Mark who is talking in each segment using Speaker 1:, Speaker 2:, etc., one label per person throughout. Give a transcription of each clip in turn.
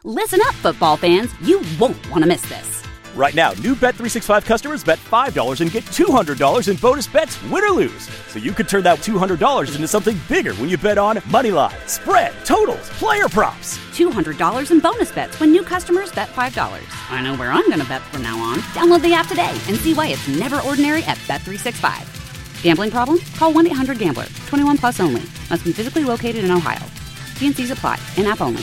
Speaker 1: Listen up, football fans. You won't want to miss this.
Speaker 2: Right now, new Bet365 customers bet $5 and get $200 in bonus bets, win or lose. So you could turn that $200 into something bigger when you bet on money line, spread, totals, player props.
Speaker 1: $200 in bonus bets when new customers bet $5. I know where I'm going to bet from now on. Download the app today and see why it's never ordinary at Bet365. Gambling problem? Call 1-800-GAMBLER. 21 plus only. Must be physically located in Ohio. T&Cs apply. In-app only.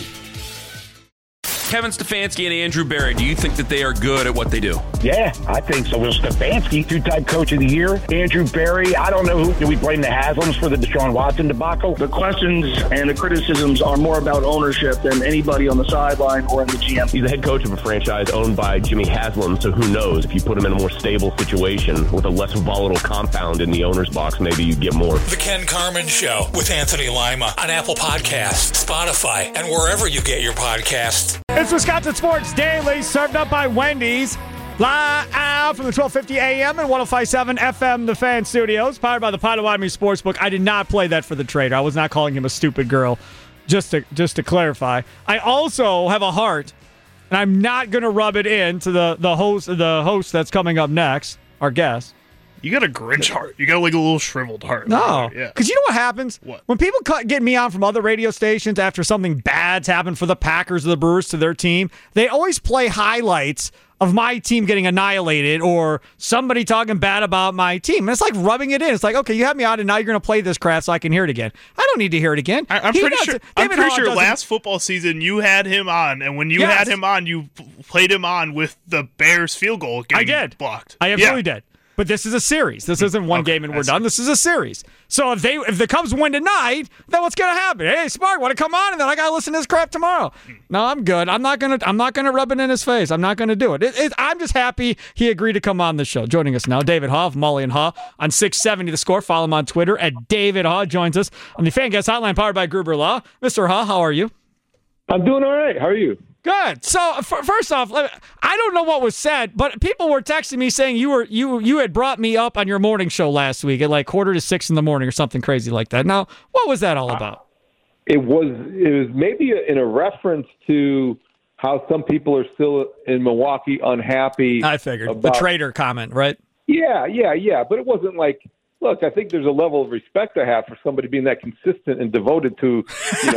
Speaker 3: Kevin Stefanski and Andrew Berry, do you think that they are good at what they do?
Speaker 4: Yeah, I think so. Well, Stefanski, two-time coach of the year. Andrew Berry, I don't know who. Do we blame the Haslams for the Deshaun Watson debacle?
Speaker 5: The questions and the criticisms are more about ownership than anybody on the sideline or in the GM.
Speaker 6: He's the head coach of a franchise owned by Jimmy Haslam, so who knows? If you put him in a more stable situation with a less volatile compound in the owner's box, maybe you'd get more.
Speaker 7: The Ken Carman Show with Anthony Lima on Apple Podcasts, Spotify, and wherever you get your podcasts.
Speaker 8: It's Wisconsin Sports Daily, served up by Wendy's. Live out from the 1250 AM and 105.7 FM, the Fan Studios, powered by the Potawatomi Sportsbook. I did not play that for the trader. I was not calling him a stupid girl, just to clarify. I also have a heart, and I'm not going to rub it in to the host that's coming up next, our guest.
Speaker 9: You got a Grinch heart. You got like a little shriveled heart.
Speaker 8: No.
Speaker 9: Yeah.
Speaker 8: Because you know what happens?
Speaker 9: What?
Speaker 8: When people get me on from other radio stations after something bad's happened for the Packers or the Brewers to their team, they always play highlights of my team getting annihilated or somebody talking bad about my team. And it's like rubbing it in. It's like, okay, you have me on and now you're going to play this crap so I can hear it again. I don't need to hear it again.
Speaker 9: I'm pretty sure last football season you had him on, and when you had him on, you played him on with the Bears field goal getting blocked.
Speaker 8: I absolutely did. But this is a series. This isn't one game and we're done. This is a series. So if the Cubs win tonight, then what's going to happen? Hey, Spark, want to come on? And then I got to listen to this crap tomorrow. No, I'm good. I'm not gonna rub it in his face. I'm not gonna do it. I'm just happy he agreed to come on the show. Joining us now, David Haugh of Mully and Haugh on 670 The Score. Follow him on Twitter at David Haugh. Joins us on the Fan Guest Hotline powered by Gruber Law. Mr. Haugh, how are you?
Speaker 10: I'm doing all right. How are you?
Speaker 8: Good. So first off, I don't know what was said, but people were texting me saying you had brought me up on your morning show last week at like 5:45 in the morning or something crazy like that. Now, what was that all about?
Speaker 10: It was maybe in a reference to how some people are still in Milwaukee unhappy.
Speaker 8: I figured the trader comment, right?
Speaker 10: Yeah. But it wasn't like. Look, I think there's a level of respect I have for somebody being that consistent and devoted to,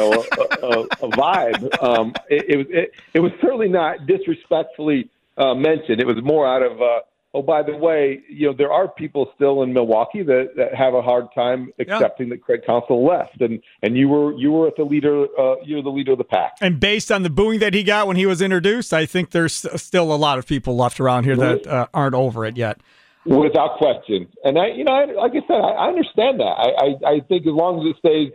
Speaker 10: a vibe. It was certainly not disrespectfully mentioned. It was more out of, by the way, there are people still in Milwaukee that have a hard time accepting that Craig Counsell left, and you were at the leader. You're the leader of the pack.
Speaker 8: And based on the booing that he got when he was introduced, I think there's still a lot of people left around here that aren't over it yet.
Speaker 10: Without question. And like I said, I understand that. I think as long as it stays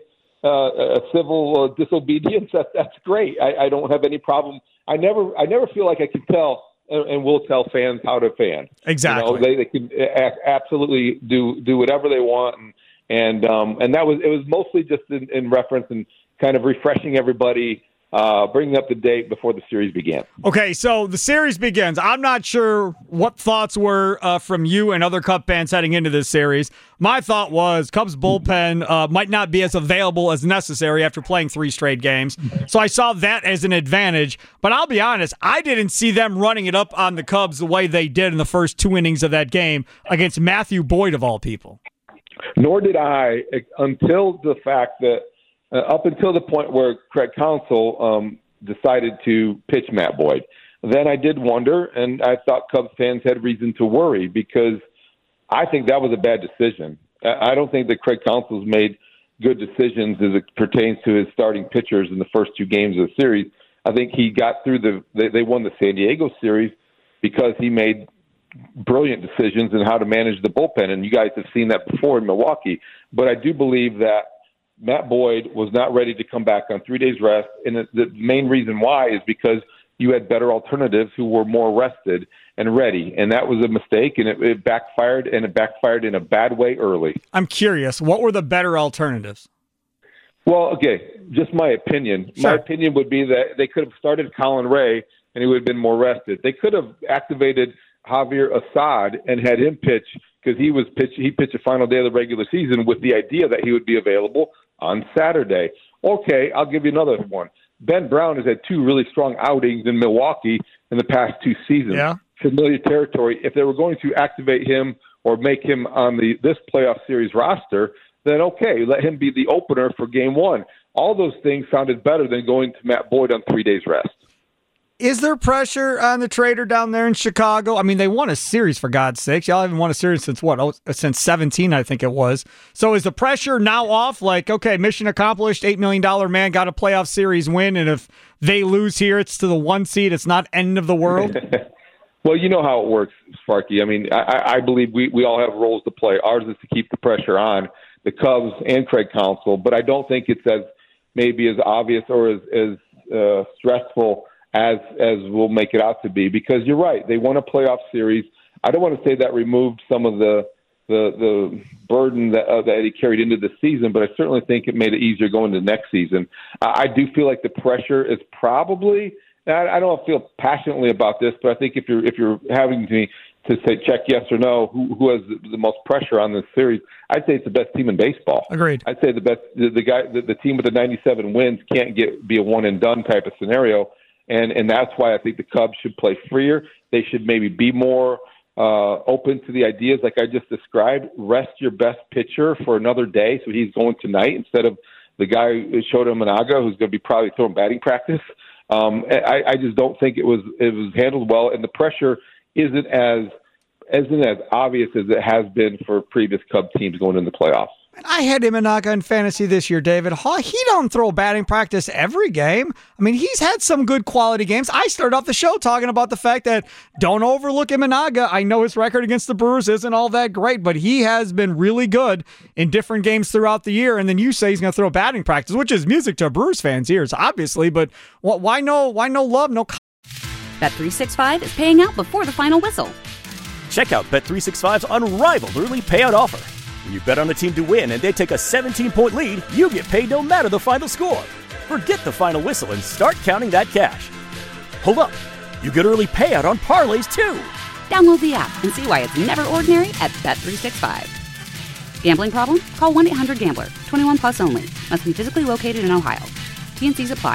Speaker 10: a civil disobedience, that's great. I don't have any problem. I never feel like I can tell and will tell fans how to fan.
Speaker 8: Exactly.
Speaker 10: They can absolutely do whatever they want. And it was mostly just in reference and kind of refreshing everybody, bringing up the date before the series began.
Speaker 8: Okay, so the series begins. I'm not sure what thoughts were from you and other Cub fans heading into this series. My thought was Cubs bullpen might not be as available as necessary after playing 3 straight games. So I saw that as an advantage. But I'll be honest, I didn't see them running it up on the Cubs the way they did in the first 2 innings of that game against Matthew Boyd, of all people.
Speaker 10: Nor did I, until the fact that up until the point where Craig Counsell decided to pitch Matt Boyd. Then I did wonder, and I thought Cubs fans had reason to worry because I think that was a bad decision. I don't think that Craig Counsell's made good decisions as it pertains to his starting pitchers in the first 2 games of the series. I think he got through they won the San Diego series because he made brilliant decisions in how to manage the bullpen, and you guys have seen that before in Milwaukee. But I do believe that Matt Boyd was not ready to come back on 3 days rest, and the main reason why is because you had better alternatives who were more rested and ready, and that was a mistake, and it backfired, and it backfired in a bad way early.
Speaker 8: I'm curious, what were the better alternatives?
Speaker 10: Well, okay, just my opinion.
Speaker 8: Sure.
Speaker 10: My opinion would be that they could have started Colin Ray, and he would have been more rested. They could have activated Javier Assad and had him pitch because he pitched the final day of the regular season with the idea that he would be available on Saturday. Okay, I'll give you another one. Ben Brown has had 2 really strong outings in Milwaukee in the past 2 seasons.
Speaker 8: Yeah.
Speaker 10: Familiar territory. If they were going to activate him or make him on this playoff series roster, then okay, let him be the opener for game 1. All those things sounded better than going to Matt Boyd on 3 days rest.
Speaker 8: Is there pressure on the trader down there in Chicago? I mean, they won a series, for God's sakes. Y'all haven't won a series since what? Since 17, I think it was. So is the pressure now off? Like, okay, mission accomplished, $8 million man got a playoff series win, and if they lose here, it's to the 1 seed. It's not end of the world?
Speaker 10: Well, you know how it works, Sparky. I mean, I believe we all have roles to play. Ours is to keep the pressure on the Cubs and Craig Counsell, but I don't think it's as obvious or as stressful as we'll make it out to be, because you're right. They won a playoff series. I don't want to say that removed some of the burden that he carried into the season, but I certainly think it made it easier going to next season. I do feel like the pressure is probably, I don't feel passionately about this, but I think if you're having me to say check yes or no, who has the most pressure on this series, I'd say it's the best team in baseball.
Speaker 8: Agreed.
Speaker 10: I'd say the team with the 97 wins can't be a one and done type of scenario. And that's why I think the Cubs should play freer. They should maybe be more open to the ideas like I just described. Rest your best pitcher for another day, so he's going tonight instead of the guy Shota Managa, who's going to be probably throwing batting practice. I just don't think it was handled well, and the pressure isn't as obvious as it has been for previous Cub teams going into the playoffs.
Speaker 8: I had Imanaga in fantasy this year, David. He don't throw batting practice every game. I mean, he's had some good quality games. I started off the show talking about the fact that don't overlook Imanaga. I know his record against the Brewers isn't all that great, but he has been really good in different games throughout the year. And then you say he's going to throw batting practice, which is music to Brewers fans' ears, obviously. But why no love, no?
Speaker 1: Bet365 is paying out before the final whistle.
Speaker 2: Check out Bet365's unrivaled early payout offer. When you bet on a team to win and they take a 17-point lead, you get paid no matter the final score. Forget the final whistle and start counting that cash. Hold up. You get early payout on parlays, too.
Speaker 1: Download the app and see why it's never ordinary at Bet365. Gambling problem? Call 1-800-GAMBLER. 21 plus only. Must be physically located in Ohio. T&Cs apply.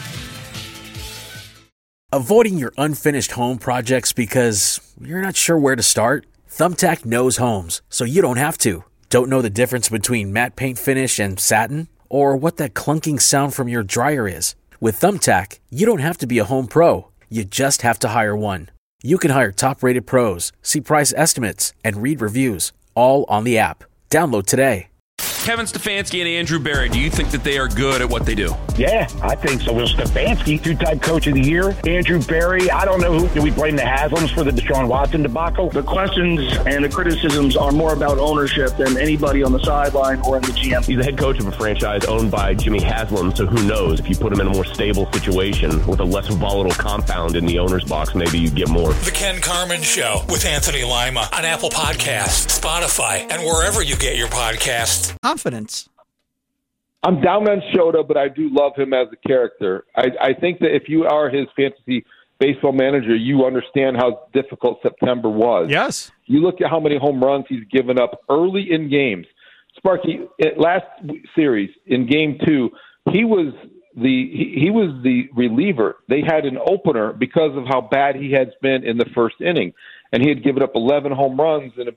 Speaker 11: Avoiding your unfinished home projects because you're not sure where to start? Thumbtack knows homes, so you don't have to. Don't know the difference between matte paint finish and satin? Or what that clunking sound from your dryer is? With Thumbtack, you don't have to be a home pro. You just have to hire one. You can hire top-rated pros, see price estimates, and read reviews, all on the app. Download today.
Speaker 3: Kevin Stefanski and Andrew Berry, do you think that they are good at what they do?
Speaker 4: Yeah, I think so. Will Stefanski, 2-time coach of the year. Andrew Berry, I don't know who. Do we blame the Haslams for the Deshaun Watson debacle?
Speaker 5: The questions and the criticisms are more about ownership than anybody on the sideline or in the GM.
Speaker 6: He's the head coach of a franchise owned by Jimmy Haslam, so who knows? If you put him in a more stable situation with a less volatile compound in the owner's box, maybe you get more.
Speaker 7: The Ken Carman Show with Anthony Lima on Apple Podcasts, Spotify, and wherever you get your podcasts.
Speaker 8: Confidence.
Speaker 10: I'm down on Shota, but I do love him as a character. I think that if you are his fantasy baseball manager, you understand how difficult September was.
Speaker 8: Yes.
Speaker 10: You look at how many home runs he's given up early in games. Sparky, last series in Game 2, he was the reliever. They had an opener because of how bad he had been in the first inning, and he had given up 11 home runs. And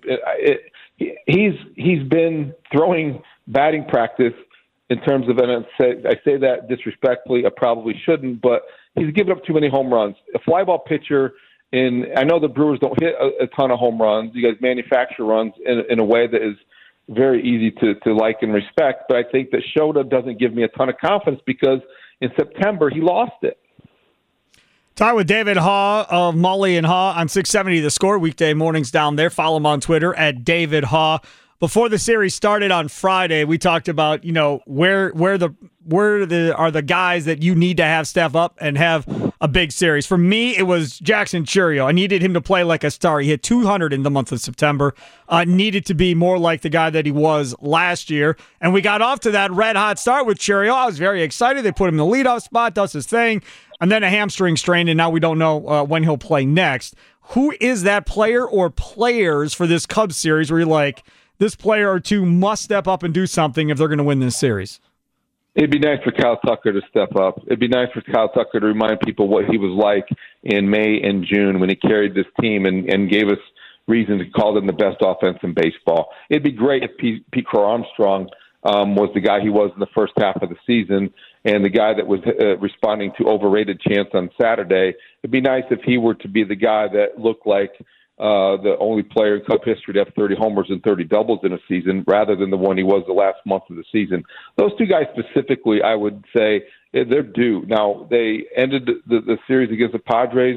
Speaker 10: he's been throwing batting practice in terms of, and I say that disrespectfully, I probably shouldn't, but he's given up too many home runs. A fly ball pitcher, I know the Brewers don't hit a ton of home runs. You guys manufacture runs in a way that is very easy to like and respect, but I think that Shota doesn't give me a ton of confidence because in September he lost it.
Speaker 8: Talk with David Haugh of Mully and Haugh on 670 The Score, weekday mornings down there. Follow him on Twitter at David Haugh. Before the series started on Friday, we talked about, where are the guys that you need to have step up and have a big series. For me, it was Jackson Chourio. I needed him to play like a star. He hit 200 in the month of September. Needed to be more like the guy that he was last year. And we got off to that red-hot start with Chourio. I was very excited. They put him in the leadoff spot, does his thing, and then a hamstring strain, and now we don't know when he'll play next. Who is that player or players for this Cubs series where you're like, this player or two must step up and do something if they're going to win this series?
Speaker 10: It'd be nice for Kyle Tucker to step up. It'd be nice for Kyle Tucker to remind people what he was like in May and June when he carried this team and gave us reason to call them the best offense in baseball. It'd be great if Pete Crow Armstrong was the guy he was in the first half of the season and the guy that was responding to overrated chants on Saturday. It'd be nice if he were to be the guy that looked like the only player in Cub history to have 30 homers and 30 doubles in a season rather than the one he was the last month of the season. Those two guys specifically, I would say, they're due. Now, they ended the series against the Padres.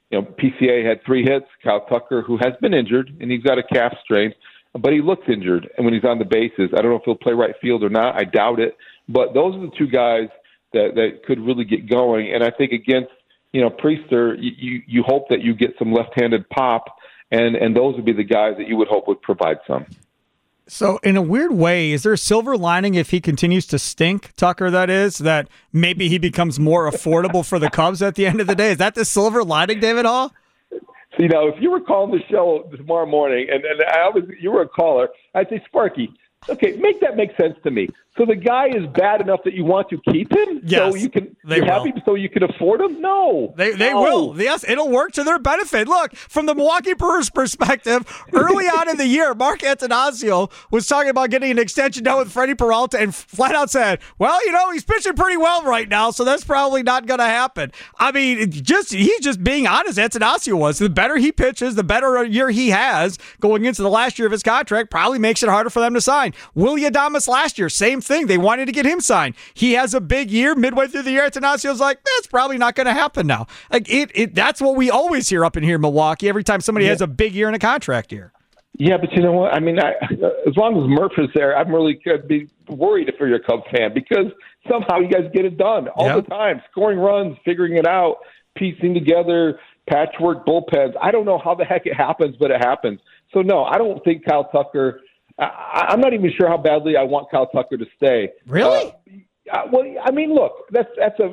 Speaker 10: PCA had 3 hits. Kyle Tucker, who has been injured, and he's got a calf strain, but he looks injured. And when he's on the bases, I don't know if he'll play right field or not. I doubt it. But those are the two guys that could really get going. And I think against, Priester, you hope that you get some left-handed pop, and those would be the guys that you would hope would provide some.
Speaker 8: So in a weird way, is there a silver lining if he continues to stink, Tucker, that is, that maybe he becomes more affordable for the Cubs at the end of the day? Is that the silver lining, David Hall?
Speaker 10: So, if you were calling the show tomorrow morning and you were a caller, I'd say, Sparky, okay, make that make sense to me. So the guy is bad enough that you want to keep him?
Speaker 8: Yes,
Speaker 10: so you're happy so you can afford him? No.
Speaker 8: They will. Yes, it'll work to their benefit. Look, from the Milwaukee Brewers' perspective, early on in the year, Mark Attanasio was talking about getting an extension done with Freddie Peralta and flat out said, well, he's pitching pretty well right now, so that's probably not going to happen. I mean, he's just being honest. Attanasio was. The better he pitches, the better year he has going into the last year of his contract, probably makes it harder for them to sign. Willy Adames last year, same thing. They wanted to get him signed. He has a big year. Midway through the year, Attanasio's like, that's probably not going to happen now. Like that's what we always hear up in here in Milwaukee every time somebody has a big year in a contract year.
Speaker 10: Yeah, but you know what? I mean, as long as Murph is there, I'm really could be worried if you're a Cubs fan because somehow you guys get it done all the time. Scoring runs, figuring it out, piecing together, patchwork bullpens. I don't know how the heck it happens, but it happens. So, no, I don't think Kyle Tucker – I'm not even sure how badly I want Kyle Tucker to stay.
Speaker 8: Really?
Speaker 10: Well, I mean, look, that's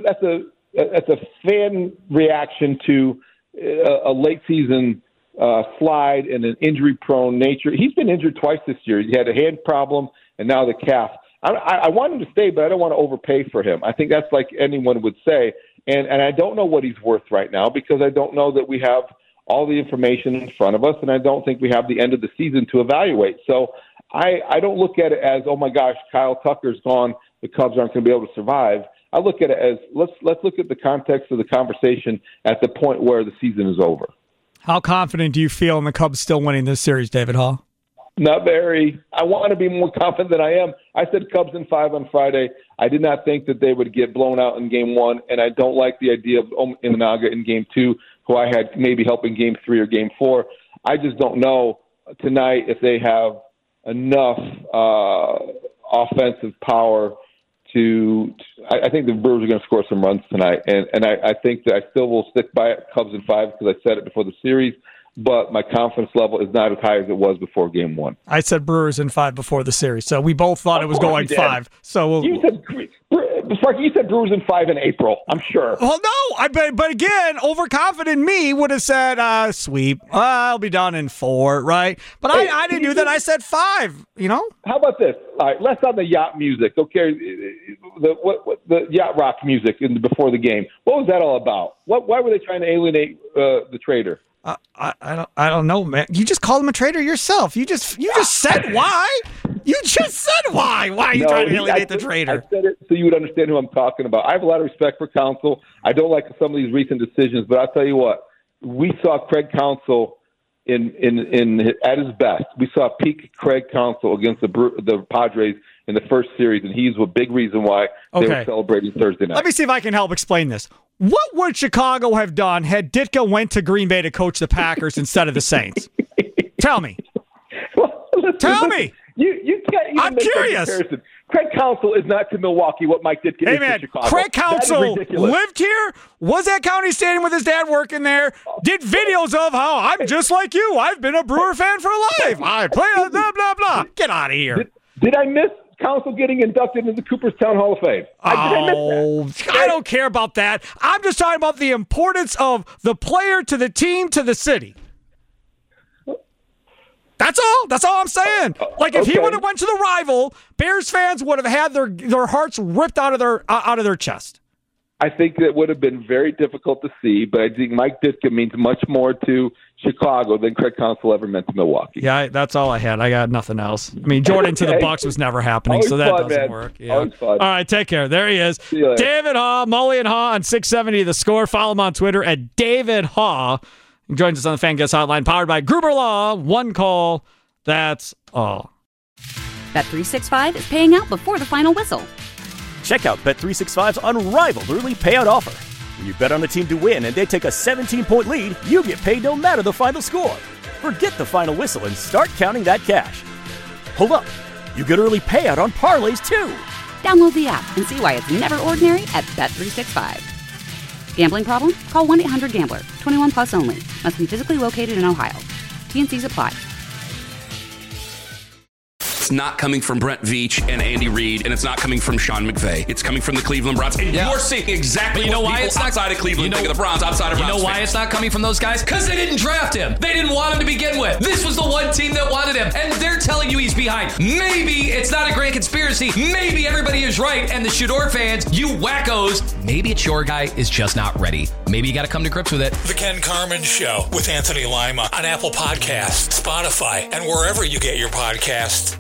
Speaker 10: a fan reaction to a late season slide and an injury prone nature. He's been injured twice this year. He had a hand problem and now the calf. I want him to stay, but I don't want to overpay for him. I think that's like anyone would say. And I don't know what he's worth right now because I don't know that we have all the information in front of us, and I don't think we have the end of the season to evaluate. So I don't look at it as, oh my gosh, Kyle Tucker's gone, the Cubs aren't going to be able to survive. I look at it as let's look at the context of the conversation at the point where the season is over.
Speaker 8: How confident do you feel in the Cubs still winning this series, David Hall?
Speaker 10: Not very. I want to be more confident than I am. I said Cubs in 5 on Friday. I did not think that they would get blown out in Game 1, and I don't like the idea of Imanaga in Game 2, who I had maybe help in Game 3 or Game 4. I just don't know tonight if they have enough offensive power to I think the Brewers are going to score some runs tonight, and I think that I still will stick by it, Cubs in 5, because I said it before the series, but my confidence level is not as high as it was before Game 1.
Speaker 8: I said Brewers in 5 before the series, so we both thought it was going 5. So
Speaker 10: you said Brewers in 5 in April, I'm sure.
Speaker 8: Well, no, but again, overconfident me would have said sweep. I'll be done in 4, right? But I didn't do that. I said 5.
Speaker 10: How about this? All right, less on the yacht music. Okay, the yacht rock music before the game. What was that all about? Why were they trying to alienate the trader?
Speaker 8: I don't know, man. You just called him a traitor yourself. You just said why. You just said why. Why are you trying to alienate the traitor?
Speaker 10: I said it so you would understand who I'm talking about. I have a lot of respect for Counsell. I don't like some of these recent decisions, but I'll tell you what. We saw Craig Counsell at his best. We saw peak Craig Counsell against the Padres in the first series, and he's a big reason why they were celebrating Thursday night.
Speaker 8: Let me see if I can help explain this. What would Chicago have done had Ditka went to Green Bay to coach the Packers instead of the Saints? Tell me. Tell me. I'm curious.
Speaker 10: Craig Counsell is not to Milwaukee what Mike Ditka is to Chicago.
Speaker 8: Craig Counsell lived here, was at County Stadium with his dad working there, did videos of how I'm just like you. I've been a Brewer fan for life. I play blah, blah, blah. Get out of here.
Speaker 10: Did I miss Counsell getting inducted into the Cooperstown Hall of Fame?
Speaker 8: I don't care about that. I'm just talking about the importance of the player to the team to the city. That's all. That's all I'm saying. Like if he would have went to the rival, Bears fans would have had their hearts ripped out of their chest.
Speaker 10: I think that would have been very difficult to see, but I think Mike Ditka means much more to Chicago than Craig Counsell ever meant to Milwaukee.
Speaker 8: Yeah, that's all I had. I got nothing else. I mean, Jordan to the Bucks was never happening, so that doesn't work. Yeah.
Speaker 10: Always fun.
Speaker 8: All right, take care. There he is. David Haugh, Mully and Haugh on 670 The Score. Follow him on Twitter at David Haugh. He joins us on the Fan Guest Hotline, powered by Gruber Law. One call. That's all.
Speaker 1: Bet365 is paying out before the final whistle.
Speaker 2: Check out Bet365's unrivaled early payout offer. When you bet on a team to win and they take a 17-point lead, you get paid no matter the final score. Forget the final whistle and start counting that cash. Hold up. You get early payout on parlays, too.
Speaker 1: Download the app and see why it's never ordinary at Bet365. Gambling problem? Call 1-800-GAMBLER. 21 plus only. Must be physically located in Ohio. T&Cs apply.
Speaker 3: It's not coming from Brent Veach and Andy Reid, and it's not coming from Sean McVay. It's coming from the Cleveland Browns. And you're seeing exactly what people outside of Cleveland think of the Browns, outside of Browns.
Speaker 12: You know why it's not coming from those guys? Because they didn't draft him. They didn't want him to begin with. This was the one team that wanted him, and they're telling you he's behind. Maybe it's not a grand conspiracy. Maybe everybody is right, and the Shador fans, you wackos, maybe it's your guy is just not ready. Maybe you got to come to grips with it.
Speaker 7: The Ken Carman Show with Anthony Lima on Apple Podcasts, Spotify, and wherever you get your podcasts.